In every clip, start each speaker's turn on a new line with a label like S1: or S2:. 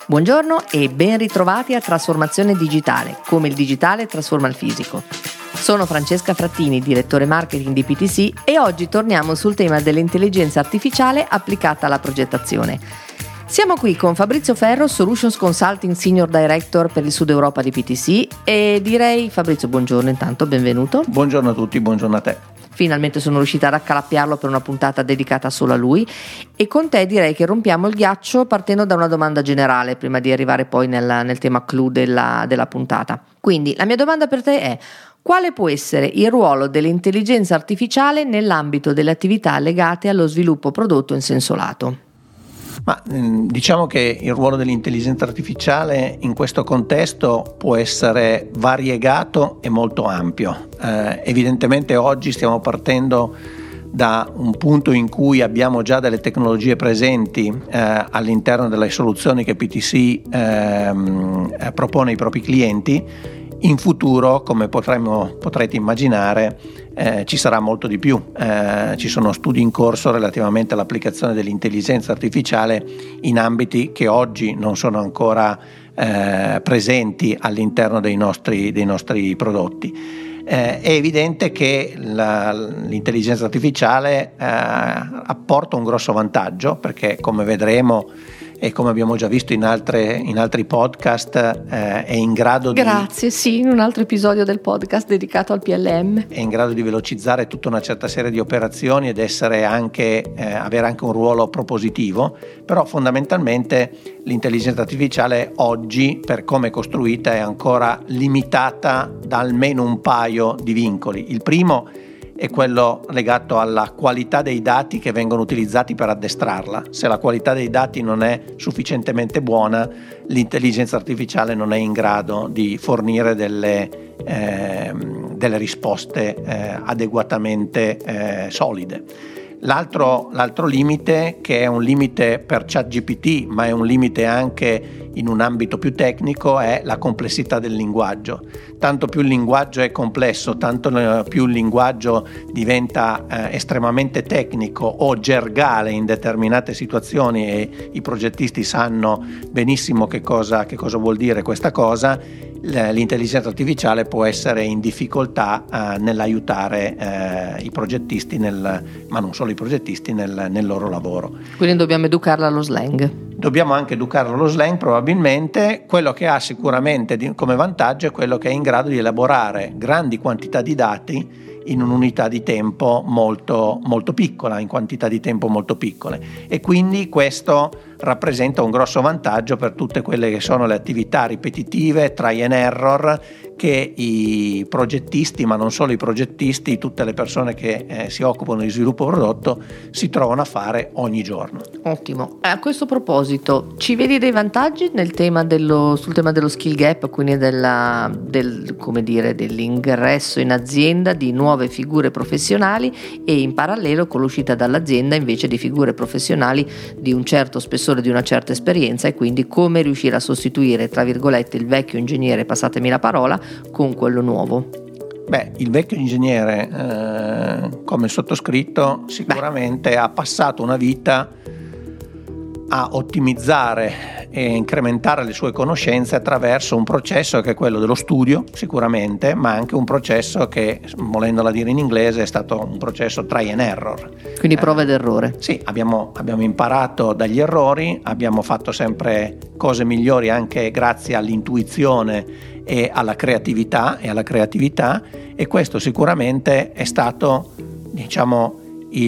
S1: Buongiorno e ben ritrovati a Trasformazione Digitale, come il digitale trasforma il fisico. Sono Francesca Frattini, direttore marketing di PTC, e oggi torniamo sul tema dell'intelligenza artificiale applicata alla progettazione. Siamo qui con Fabrizio Ferro, Solutions Consulting Senior Director per il Sud Europa di PTC, e direi, Fabrizio, buongiorno intanto, benvenuto.
S2: Buongiorno a tutti, buongiorno a te.
S1: Finalmente sono riuscita ad accalappiarlo per una puntata dedicata solo a lui, e con te direi che rompiamo il ghiaccio partendo da una domanda generale prima di arrivare poi nel tema clou della puntata. Quindi la mia domanda per te è: quale può essere il ruolo dell'intelligenza artificiale nell'ambito delle attività legate allo sviluppo prodotto in senso lato?
S2: Ma diciamo che il ruolo dell'intelligenza artificiale in questo contesto può essere variegato e molto ampio. Evidentemente oggi stiamo partendo da un punto in cui abbiamo già delle tecnologie presenti all'interno delle soluzioni che PTC propone ai propri clienti. In futuro, come potrete immaginare, ci sarà molto di più. Ci sono studi in corso relativamente all'applicazione dell'intelligenza artificiale in ambiti che oggi non sono ancora presenti all'interno dei nostri prodotti. È evidente che l'intelligenza artificiale apporta un grosso vantaggio, perché come vedremo e come abbiamo già visto in altri podcast è in grado
S1: in un altro episodio del podcast dedicato al PLM
S2: è in grado di velocizzare tutta una certa serie di operazioni ed essere avere anche un ruolo propositivo. Però fondamentalmente l'intelligenza artificiale oggi, per come è costruita, è ancora limitata da almeno un paio di vincoli. Il primo è quello legato alla qualità dei dati che vengono utilizzati per addestrarla. Se la qualità dei dati non è sufficientemente buona, l'intelligenza artificiale non è in grado di fornire delle risposte adeguatamente solide. L'altro limite, che è un limite per ChatGPT, ma è un limite anche in un ambito più tecnico, è la complessità del linguaggio. Tanto più il linguaggio è complesso, tanto più il linguaggio diventa estremamente tecnico o gergale in determinate situazioni, e i progettisti sanno benissimo che cosa vuol dire questa cosa. L'intelligenza artificiale può essere in difficoltà nell'aiutare i progettisti, ma non solo i progettisti, nel loro lavoro.
S1: Quindi dobbiamo educarla allo slang.
S2: Dobbiamo anche educarlo allo slang, probabilmente. Quello che ha sicuramente come vantaggio è quello che è in grado di elaborare grandi quantità di dati in un'unità di tempo molto, molto piccola, in quantità di tempo molto piccole, e quindi questo rappresenta un grosso vantaggio per tutte quelle che sono le attività ripetitive, try and error, che i progettisti, ma non solo i progettisti, tutte le persone che si occupano di sviluppo prodotto si trovano a fare ogni giorno.
S1: Ottimo. A questo proposito, ci vedi dei vantaggi sul tema dello skill gap, quindi dell'ingresso in azienda di nuove figure professionali, e in parallelo con l'uscita dall'azienda invece di figure professionali di un certo spessore, di una certa esperienza, e quindi come riuscire a sostituire, tra virgolette, il vecchio ingegnere, passatemi la parola, con quello nuovo?
S2: Il vecchio ingegnere, come sottoscritto, sicuramente ha passato una vita a ottimizzare e incrementare le sue conoscenze attraverso un processo che è quello dello studio, sicuramente, ma anche un processo che, volendola dire in inglese, è stato un processo try and error.
S1: Quindi prova ed errore.
S2: Sì, abbiamo imparato dagli errori, abbiamo fatto sempre cose migliori anche grazie all'intuizione e alla creatività, e questo sicuramente è stato, diciamo,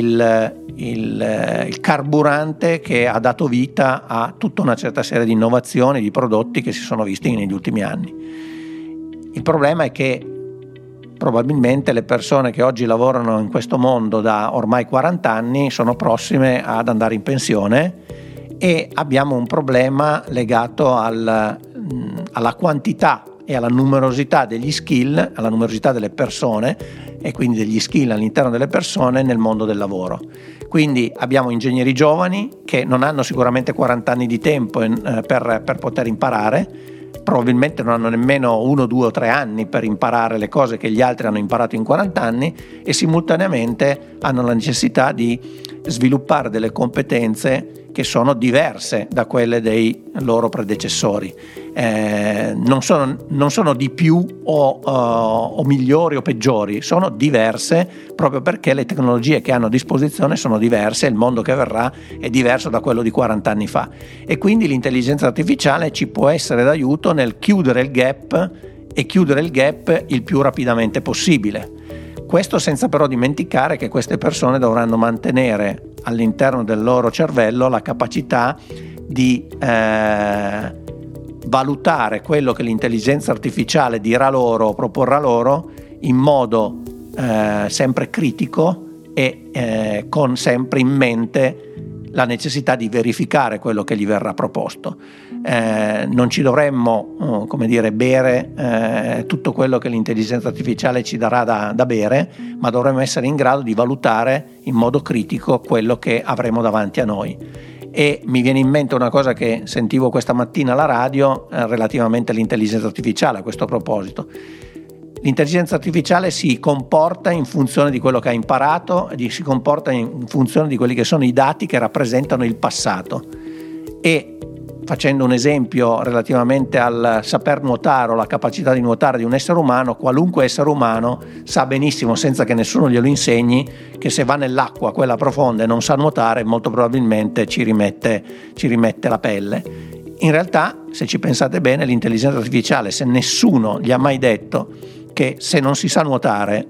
S2: il carburante che ha dato vita a tutta una certa serie di innovazioni, di prodotti che si sono visti negli ultimi anni. Il problema è che probabilmente le persone che oggi lavorano in questo mondo da ormai 40 anni sono prossime ad andare in pensione, e abbiamo un problema legato alla quantità e alla numerosità degli skill, alla numerosità delle persone, e quindi degli skill all'interno delle persone nel mondo del lavoro. Quindi abbiamo ingegneri giovani che non hanno sicuramente 40 anni di tempo per poter imparare, probabilmente non hanno nemmeno 1, 2 o 3 anni per imparare le cose che gli altri hanno imparato in 40 anni e simultaneamente hanno la necessità di sviluppare delle competenze che sono diverse da quelle dei loro predecessori. Non sono di più o migliori o peggiori, sono diverse proprio perché le tecnologie che hanno a disposizione sono diverse e il mondo che verrà è diverso da quello di 40 anni fa, e quindi l'intelligenza artificiale ci può essere d'aiuto nel chiudere il gap il più rapidamente possibile. Questo senza però dimenticare che queste persone dovranno mantenere all'interno del loro cervello la capacità di valutare quello che l'intelligenza artificiale dirà loro o proporrà loro in modo sempre critico e con sempre in mente la necessità di verificare quello che gli verrà proposto. Non ci dovremmo bere tutto quello che l'intelligenza artificiale ci darà da bere, ma dovremmo essere in grado di valutare in modo critico quello che avremo davanti a noi. E mi viene in mente una cosa che sentivo questa mattina alla radio relativamente all'intelligenza artificiale a questo proposito. L'intelligenza artificiale si comporta in funzione di quello che ha imparato e si comporta in funzione di quelli che sono i dati che rappresentano il passato. E facendo un esempio relativamente al saper nuotare o la capacità di nuotare di un essere umano, qualunque essere umano sa benissimo, senza che nessuno glielo insegni, che se va nell'acqua quella profonda e non sa nuotare, molto probabilmente ci rimette la pelle. In realtà, se ci pensate bene, l'intelligenza artificiale, se nessuno gli ha mai detto che se non si sa nuotare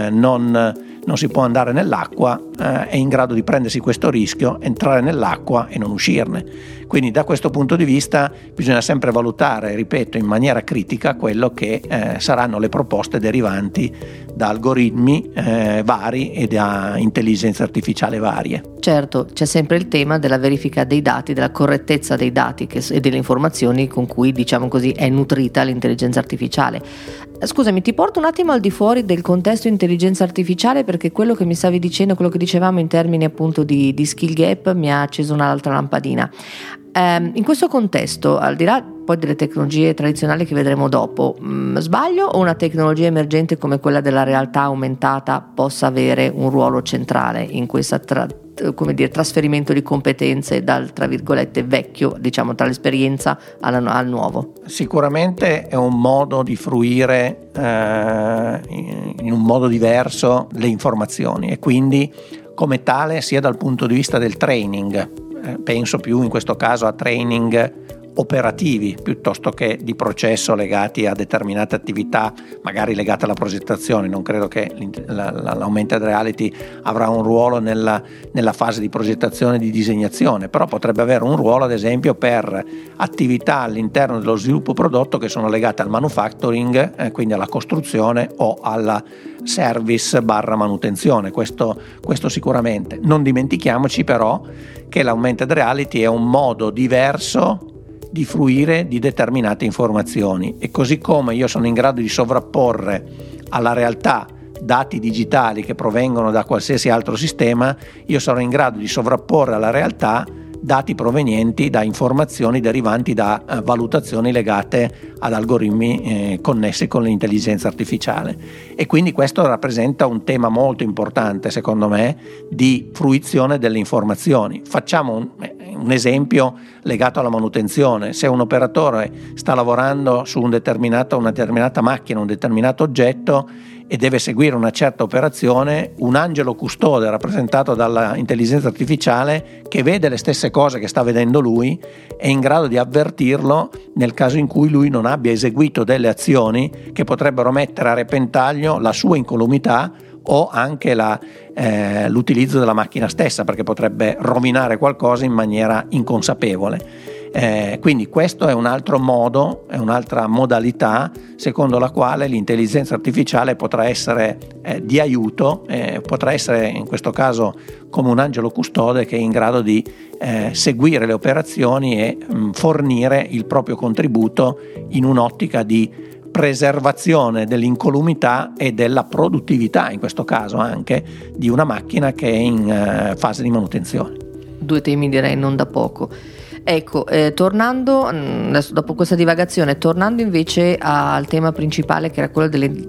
S2: non si può andare nell'acqua, è in grado di prendersi questo rischio, entrare nell'acqua e non uscirne. Quindi da questo punto di vista bisogna sempre valutare, ripeto, in maniera critica quello che saranno le proposte derivanti da algoritmi vari e da intelligenza artificiale varie.
S1: Certo, c'è sempre il tema della verifica dei dati, della correttezza dei dati e delle informazioni con cui, diciamo così, è nutrita l'intelligenza artificiale. Scusami, ti porto un attimo al di fuori del contesto intelligenza artificiale, perché quello che mi stavi dicendo, quello che dicevamo in termini appunto di skill gap, mi ha acceso un'altra lampadina. In questo contesto, al di là poi delle tecnologie tradizionali che vedremo dopo, sbaglio o una tecnologia emergente come quella della realtà aumentata possa avere un ruolo centrale in questo trasferimento di competenze dal, tra virgolette, vecchio, diciamo, tra l'esperienza al nuovo?
S2: Sicuramente è un modo di fruire in un modo diverso le informazioni, e quindi come tale sia dal punto di vista del training, penso più in questo caso a training operativi piuttosto che di processo legati a determinate attività, magari legate alla progettazione. Non credo che l'augmented reality avrà un ruolo nella fase di progettazione e di disegnazione, però potrebbe avere un ruolo ad esempio per attività all'interno dello sviluppo prodotto che sono legate al manufacturing, quindi alla costruzione o alla service / manutenzione. Questo sicuramente. Non dimentichiamoci però che l'augmented reality è un modo diverso di fruire di determinate informazioni, e così come io sono in grado di sovrapporre alla realtà dati digitali che provengono da qualsiasi altro sistema, io sarò in grado di sovrapporre alla realtà dati provenienti da informazioni derivanti da valutazioni legate ad algoritmi connessi con l'intelligenza artificiale. E quindi questo rappresenta un tema molto importante, secondo me, di fruizione delle informazioni. Facciamo un esempio legato alla manutenzione. Se un operatore sta lavorando su una determinata macchina, un determinato oggetto, e deve seguire una certa operazione, un angelo custode rappresentato dalla intelligenza artificiale, che vede le stesse cose che sta vedendo lui, è in grado di avvertirlo nel caso in cui lui non abbia eseguito delle azioni che potrebbero mettere a repentaglio la sua incolumità o anche l'utilizzo della macchina stessa, perché potrebbe rovinare qualcosa in maniera inconsapevole. Quindi questo è un altro modo, è un'altra modalità secondo la quale l'intelligenza artificiale potrà essere di aiuto, potrà essere in questo caso come un angelo custode che è in grado di seguire le operazioni e fornire il proprio contributo in un'ottica di preservazione dell'incolumità e della produttività, in questo caso anche di una macchina che è in fase di manutenzione.
S1: Due temi direi non da poco. Ecco, tornando adesso, dopo questa divagazione, tornando invece al tema principale che era quello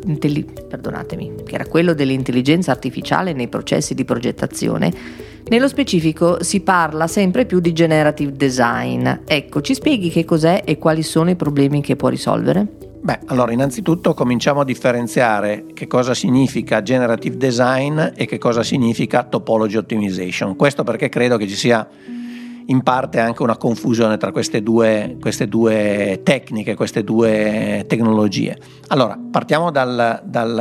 S1: dell'intelligenza artificiale nei processi di progettazione, nello specifico si parla sempre più di generative design. Ecco, ci spieghi che cos'è e quali sono i problemi che può risolvere?
S2: Beh, allora innanzitutto cominciamo a differenziare che cosa significa generative design e che cosa significa topology optimization. Questo perché credo che ci sia in parte anche una confusione tra queste due tecniche, queste due tecnologie. Allora, partiamo dal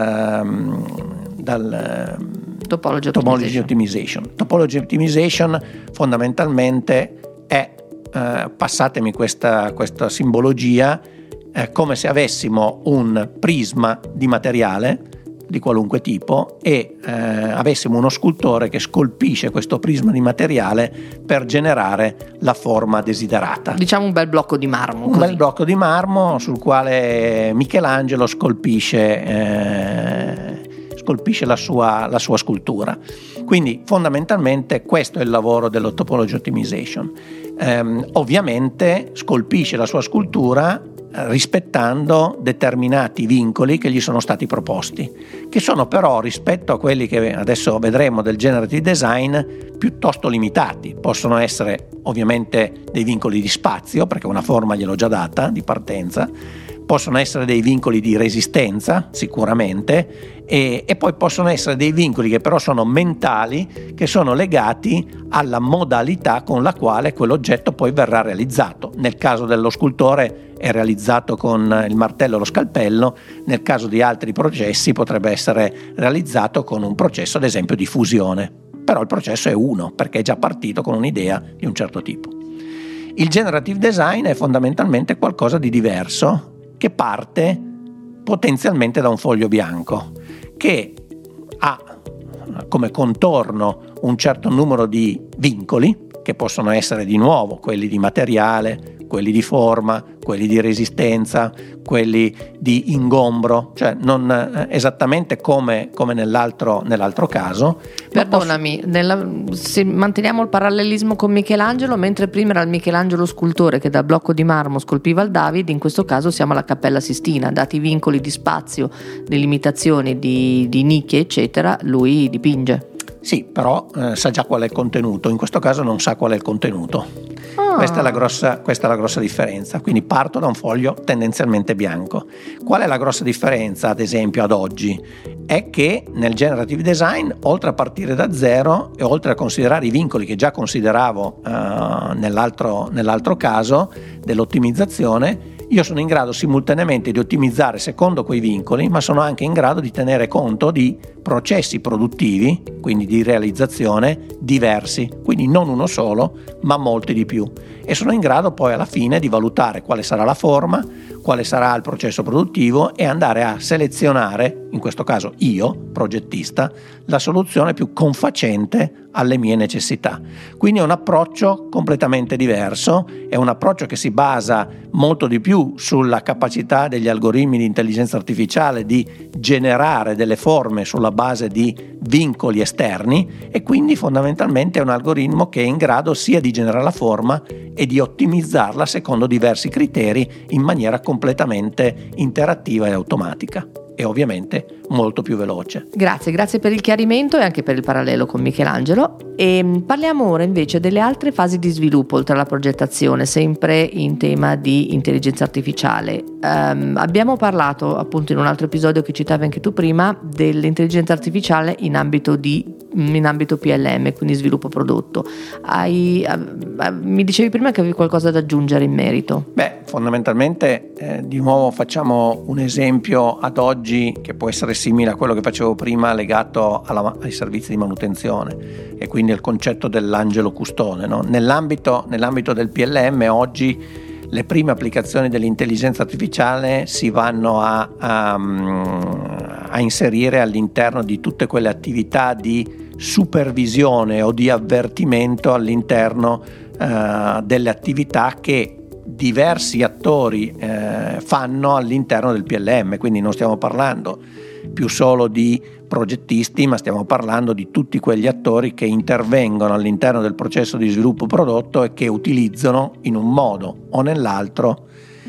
S2: topology optimization. Topology optimization fondamentalmente è, passatemi questa simbologia, come se avessimo un prisma di materiale di qualunque tipo e avessimo uno scultore che scolpisce questo prisma di materiale per generare la forma desiderata.
S1: Diciamo un bel blocco di marmo.
S2: Un bel blocco di marmo sul quale Michelangelo scolpisce la sua scultura. Quindi fondamentalmente questo è il lavoro dello topology optimization. Ovviamente scolpisce la sua scultura rispettando determinati vincoli che gli sono stati proposti, che sono però, rispetto a quelli che adesso vedremo del generative design, piuttosto limitati. Possono essere ovviamente dei vincoli di spazio, perché una forma gliel'ho già data di partenza, possono essere dei vincoli di resistenza sicuramente, e poi possono essere dei vincoli che però sono mentali, che sono legati alla modalità con la quale quell'oggetto poi verrà realizzato. Nel caso dello scultore è realizzato con il martello e lo scalpello, nel caso di altri processi potrebbe essere realizzato con un processo ad esempio di fusione, però il processo è uno perché è già partito con un'idea di un certo tipo. Il generative design è fondamentalmente qualcosa di diverso, che parte potenzialmente da un foglio bianco, che ha come contorno un certo numero di vincoli, che possono essere di nuovo quelli di materiale, quelli di forma, quelli di resistenza, quelli di ingombro, cioè non esattamente come nell'altro caso.
S1: Perdonami, se manteniamo il parallelismo con Michelangelo, mentre prima era il Michelangelo scultore che dal blocco di marmo scolpiva il David, in questo caso siamo alla Cappella Sistina, dati i vincoli di spazio, di limitazioni, di nicchie eccetera, lui dipinge.
S2: Sì, però sa già qual è il contenuto, in questo caso non sa qual è il contenuto. Questa è la grossa differenza, quindi parto da un foglio tendenzialmente bianco. Qual è la grossa differenza, ad esempio, ad oggi? È che nel generative design, oltre a partire da zero e oltre a considerare i vincoli che già consideravo nell'altro caso dell'ottimizzazione, io sono in grado simultaneamente di ottimizzare secondo quei vincoli, ma sono anche in grado di tenere conto di processi produttivi, quindi di realizzazione diversi, quindi non uno solo, ma molti di più. E sono in grado poi alla fine di valutare quale sarà la forma, quale sarà il processo produttivo e andare a selezionare, in questo caso io, progettista, la soluzione più confacente alle mie necessità. Quindi è un approccio completamente diverso, è un approccio che si basa molto di più sulla capacità degli algoritmi di intelligenza artificiale di generare delle forme sulla base di vincoli esterni, e quindi fondamentalmente è un algoritmo che è in grado sia di generare la forma e di ottimizzarla secondo diversi criteri in maniera completamente interattiva e automatica, e ovviamente molto più veloce.
S1: Grazie per il chiarimento e anche per il parallelo con Michelangelo. E parliamo ora invece delle altre fasi di sviluppo oltre alla progettazione, sempre in tema di intelligenza artificiale. Abbiamo parlato appunto in un altro episodio che citavi anche tu prima dell'intelligenza artificiale in ambito PLM, quindi sviluppo prodotto. Mi dicevi prima che avevi qualcosa da aggiungere in merito.
S2: Beh, fondamentalmente di nuovo facciamo un esempio ad oggi che può essere simile a quello che facevo prima legato ai servizi di manutenzione, e quindi al concetto dell'angelo custode, no? Nell'ambito del PLM oggi le prime applicazioni dell'intelligenza artificiale si vanno a inserire all'interno di tutte quelle attività di supervisione o di avvertimento all'interno delle attività che diversi attori fanno all'interno del PLM, quindi non stiamo parlando più solo di progettisti, ma stiamo parlando di tutti quegli attori che intervengono all'interno del processo di sviluppo prodotto e che utilizzano in un modo o nell'altro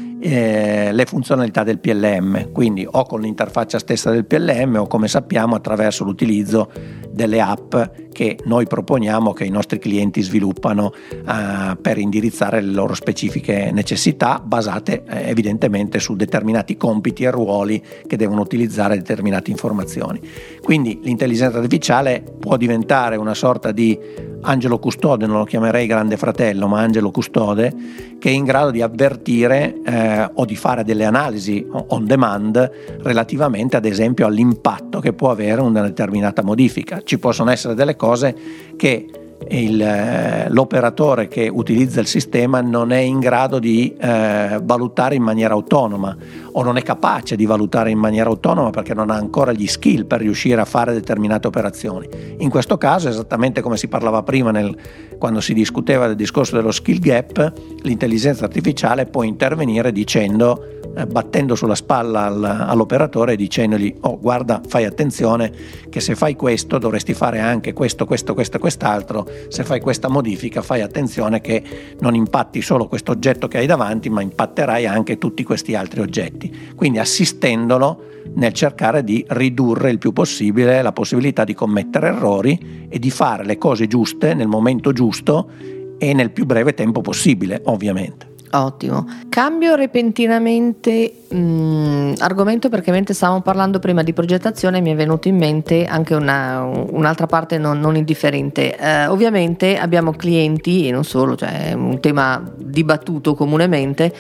S2: le funzionalità del PLM, quindi o con l'interfaccia stessa del PLM o, come sappiamo, attraverso l'utilizzo delle app che noi proponiamo, che i nostri clienti sviluppano per indirizzare le loro specifiche necessità, basate evidentemente su determinati compiti e ruoli che devono utilizzare determinate informazioni. Quindi l'intelligenza artificiale può diventare una sorta di angelo custode, non lo chiamerei grande fratello, ma angelo custode, che è in grado di avvertire o di fare delle analisi on demand relativamente ad esempio all'impatto che può avere una determinata modifica. Ci possono essere delle cose che l'operatore che utilizza il sistema non è in grado di valutare in maniera autonoma, o non è capace di valutare in maniera autonoma perché non ha ancora gli skill per riuscire a fare determinate operazioni. In questo caso, esattamente come si parlava prima quando si discuteva del discorso dello skill gap, l'intelligenza artificiale può intervenire dicendo, battendo sulla spalla all'operatore e dicendogli: oh, guarda, fai attenzione che se fai questo dovresti fare anche questo e quest'altro, se fai questa modifica fai attenzione che non impatti solo questo oggetto che hai davanti, ma impatterai anche tutti questi altri oggetti. Quindi assistendolo nel cercare di ridurre il più possibile la possibilità di commettere errori e di fare le cose giuste nel momento giusto e nel più breve tempo possibile, ovviamente.
S1: Ottimo. Cambio repentinamente argomento, perché mentre stavamo parlando prima di progettazione mi è venuto in mente anche un'altra parte non indifferente. Ovviamente abbiamo clienti, e non solo, cioè è un tema dibattuto comunemente,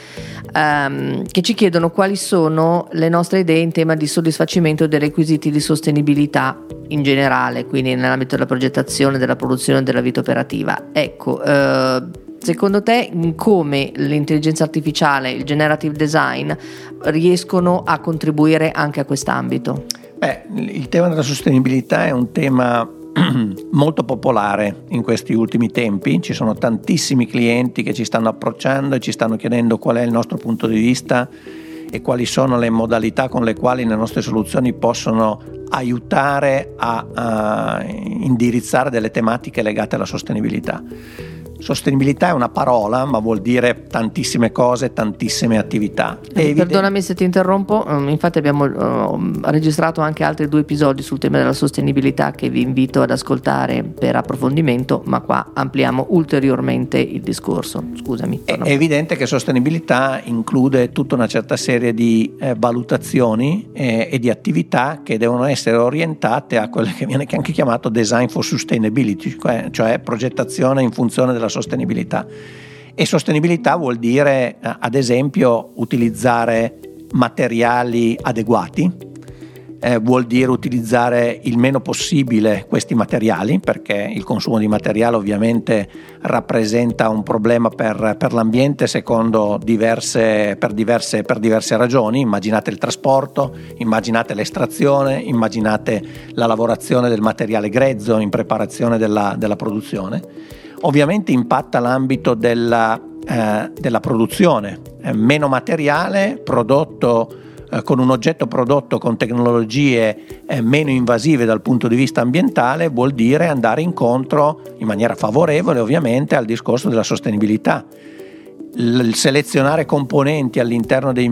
S1: che ci chiedono quali sono le nostre idee in tema di soddisfacimento dei requisiti di sostenibilità in generale, quindi nell'ambito della progettazione, della produzione e della vita operativa. Ecco, secondo te come l'intelligenza artificiale, il generative design riescono a contribuire anche a quest'ambito?
S2: Il tema della sostenibilità è un tema molto popolare in questi ultimi tempi. Ci sono tantissimi clienti che ci stanno approcciando e ci stanno chiedendo qual è il nostro punto di vista e quali sono le modalità con le quali le nostre soluzioni possono aiutare a indirizzare delle tematiche legate alla sostenibilità. Sostenibilità è una parola, ma vuol dire tantissime cose, tantissime attività.
S1: Perdonami se ti interrompo, infatti abbiamo registrato anche altri 2 episodi sul tema della sostenibilità che vi invito ad ascoltare per approfondimento, ma qua ampliamo ulteriormente il discorso. Scusami.
S2: È evidente che sostenibilità include tutta una certa serie di valutazioni e di attività che devono essere orientate a quelle che viene anche chiamato design for sustainability, cioè progettazione in funzione della sostenibilità. E sostenibilità vuol dire ad esempio utilizzare materiali adeguati, vuol dire utilizzare il meno possibile questi materiali, perché il consumo di materiale ovviamente rappresenta un problema per l'ambiente per diverse ragioni. Immaginate il trasporto, immaginate l'estrazione, immaginate la lavorazione del materiale grezzo in preparazione della produzione. Ovviamente impatta l'ambito della produzione, meno materiale prodotto con un oggetto prodotto con tecnologie meno invasive dal punto di vista ambientale vuol dire andare incontro in maniera favorevole ovviamente al discorso della sostenibilità. Il selezionare componenti all'interno dei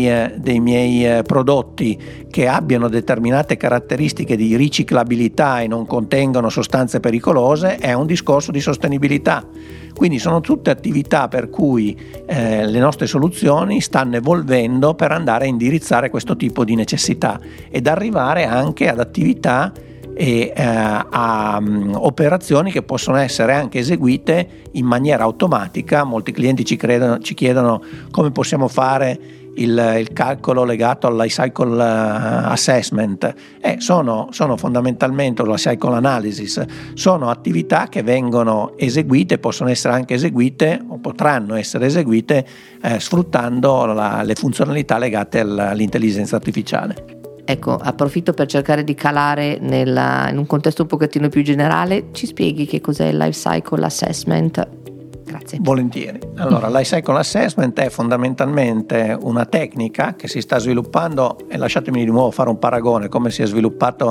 S2: miei prodotti che abbiano determinate caratteristiche di riciclabilità e non contengano sostanze pericolose è un discorso di sostenibilità. Quindi sono tutte attività per cui le nostre soluzioni stanno evolvendo per andare a indirizzare questo tipo di necessità ed arrivare anche ad attività e a operazioni che possono essere anche eseguite in maniera automatica. Molti clienti ci chiedono come possiamo fare il calcolo legato al life cycle assessment. Sono fondamentalmente la cycle analysis, sono attività che vengono eseguite, possono essere anche eseguite o potranno essere eseguite sfruttando le funzionalità legate all'intelligenza artificiale.
S1: Ecco, approfitto per cercare di calare in un contesto un pochettino più generale. Ci spieghi che cos'è il life cycle assessment? Grazie. Grazie.
S2: Volentieri. Allora, Life Cycle Assessment è fondamentalmente una tecnica che si sta sviluppando, e lasciatemi di nuovo fare un paragone, come si è sviluppata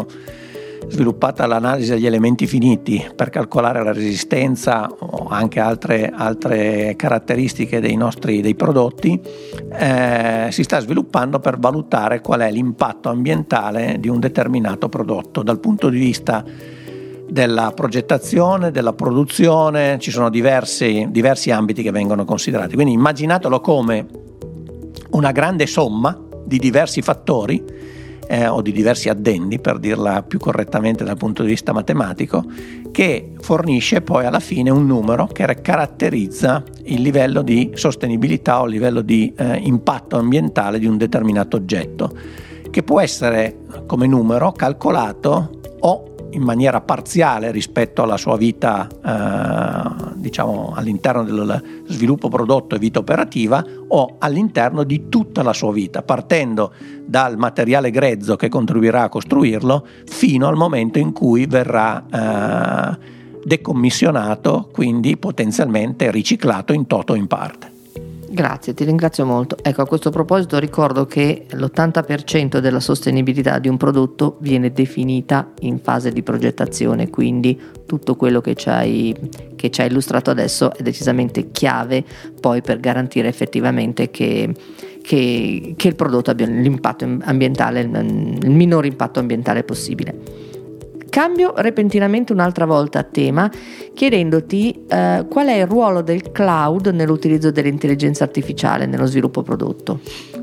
S2: l'analisi degli elementi finiti per calcolare la resistenza o anche altre caratteristiche dei prodotti, si sta sviluppando per valutare qual è l'impatto ambientale di un determinato prodotto dal punto di vista della progettazione, della produzione. Ci sono diversi ambiti che vengono considerati, quindi immaginatelo come una grande somma di diversi fattori o di diversi addendi, per dirla più correttamente dal punto di vista matematico, che fornisce poi alla fine un numero che caratterizza il livello di sostenibilità o il livello di impatto ambientale di un determinato oggetto, che può essere come numero calcolato o in maniera parziale rispetto alla sua vita, diciamo all'interno del sviluppo prodotto e vita operativa, o all'interno di tutta la sua vita, partendo dal materiale grezzo che contribuirà a costruirlo fino al momento in cui verrà decommissionato, quindi potenzialmente riciclato in toto o in parte.
S1: Grazie, ti ringrazio molto. Ecco, a questo proposito ricordo che l'80% della sostenibilità di un prodotto viene definita in fase di progettazione, quindi tutto quello che ci hai illustrato adesso è decisamente chiave poi per garantire effettivamente che il prodotto abbia l'impatto ambientale, il minor impatto ambientale possibile. Cambio repentinamente un'altra volta tema, chiedendoti qual è il ruolo del cloud nell'utilizzo dell'intelligenza artificiale nello sviluppo prodotto.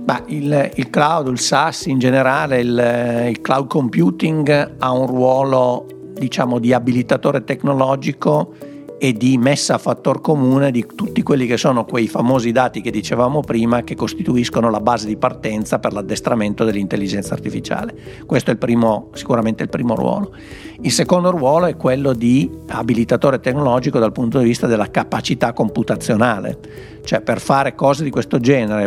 S2: Il cloud, il SaaS in generale, il cloud computing ha un ruolo, diciamo, di abilitatore tecnologico e di messa a fattor comune di tutti quelli che sono quei famosi dati che dicevamo prima, che costituiscono la base di partenza per l'addestramento dell'intelligenza artificiale. Questo è sicuramente il primo ruolo. Il secondo ruolo è quello di abilitatore tecnologico dal punto di vista della capacità computazionale, cioè per fare cose di questo genere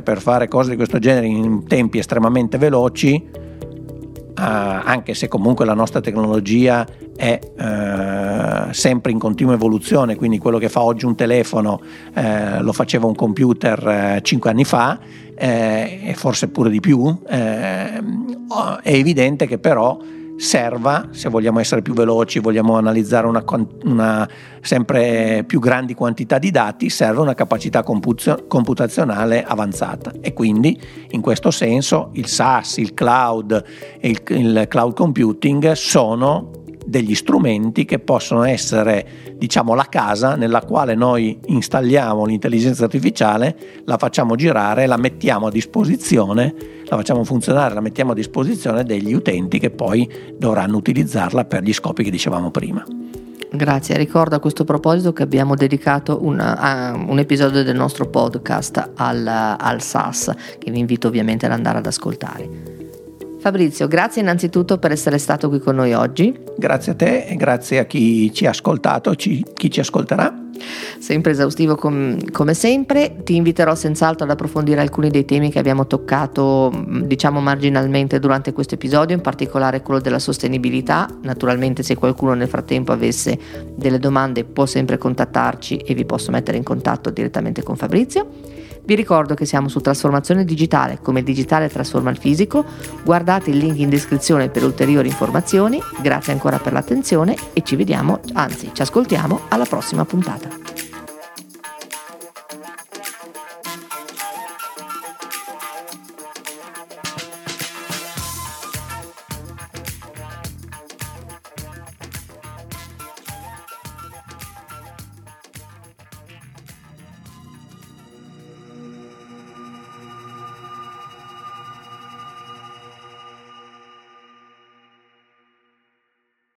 S2: in tempi estremamente veloci, anche se comunque la nostra tecnologia è sempre in continua evoluzione, quindi quello che fa oggi un telefono lo faceva un computer 5 anni fa, e forse pure di più. È evidente che però serva, se vogliamo essere più veloci, vogliamo analizzare una sempre più grandi quantità di dati, serve una capacità computazionale avanzata, e quindi in questo senso il SaaS, il cloud e il cloud computing sono degli strumenti che possono essere, diciamo, la casa nella quale noi installiamo l'intelligenza artificiale, la facciamo girare, la mettiamo a disposizione, la facciamo funzionare, la mettiamo a disposizione degli utenti che poi dovranno utilizzarla per gli scopi che dicevamo prima.
S1: Grazie, ricordo a questo proposito che abbiamo dedicato un episodio del nostro podcast al SaaS, che vi invito ovviamente ad andare ad ascoltare. Fabrizio, grazie innanzitutto per essere stato qui con noi oggi.
S2: Grazie a te e grazie a chi ci ha ascoltato, chi ci ascolterà.
S1: Sempre esaustivo come sempre. Ti inviterò senz'altro ad approfondire alcuni dei temi che abbiamo toccato, diciamo, marginalmente durante questo episodio, in particolare quello della sostenibilità. Naturalmente, se qualcuno nel frattempo avesse delle domande può sempre contattarci e vi posso mettere in contatto direttamente con Fabrizio. Vi ricordo che siamo su Trasformazione Digitale, come il digitale trasforma il fisico. Guardate il link in descrizione per ulteriori informazioni. Grazie ancora per l'attenzione e ci ascoltiamo alla prossima puntata.